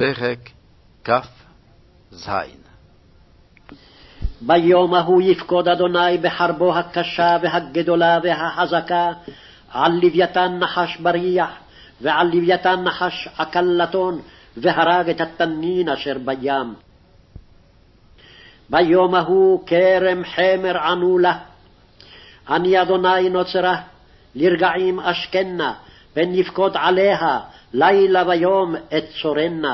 פרק כ"ז. ביום ההוא יפקוד אדוני בחרבו הקשה והגדולה והחזקה על לוויתן נחש בריח ועל לוויתן נחש עקלתון, והרג את התנין אשר בים. ביום ההוא כרם חמר ענו לה, אני אדוני נוצרה, לרגעים אשכנה, פן יפקוד עליה לילה ויום את צורנה.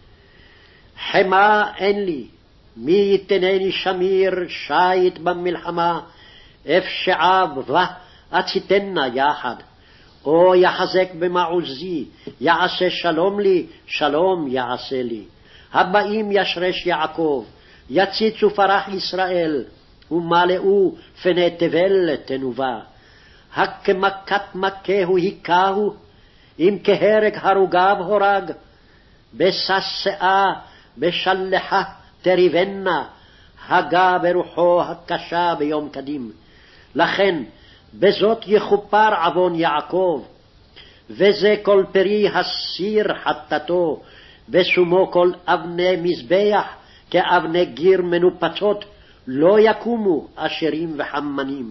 חמה אין לי, מי יתנני שמיר שית במלחמה, אפשעה בה אציתנה יחד. או יחזק במעוזי, יעשה שלום לי, שלום יעשה לי. הבאים ישרש יעקב, יציצו פרח ישראל, ומלאו פני תבל תנובה. הכמכת מכהו היכהו, אם כהרג הרוגיו הורג. בשסעה בשלחה תריבנה, הגה ברוחו הקשה ביום קדים. לכן בזאת יכופר עוון יעקב, וזה כל פרי הסיר חטאתו, ושומו כל אבני מזבח כאבני גיר מנופצות, לא יקומו אשרים וחמנים.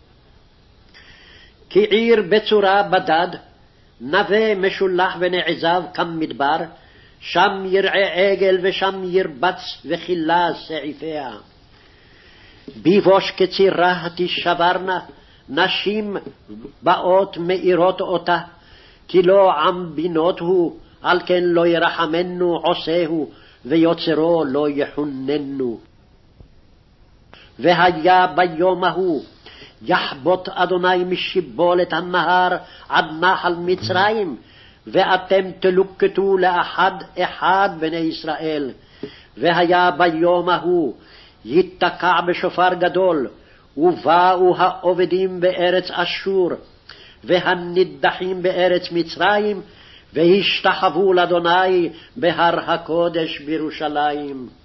כי עיר בצורה בדד, נווה משולח ונעזב כמדבר, שם ירעה עגל ושם ירבץ וחילה סעיפיה. ביבוש כצירה תשברנה, נשים באות מאירות אותה, כי לא עם בינות הוא, על כן לא ירחמנו עושהו, ויוצרו לא יחוננו. והיה ביום ההוא, יחבוט אדוני משיבולת הנהר עד נחל מצרים, ואתם תלוקטו לאחד אחד בני ישראל. והיה ביום ההוא, יתקע בשופר גדול, ובאו העובדים בארץ אשור, והנידחים בארץ מצרים, והשתחוו לאדוני בהר הקודש בירושלים.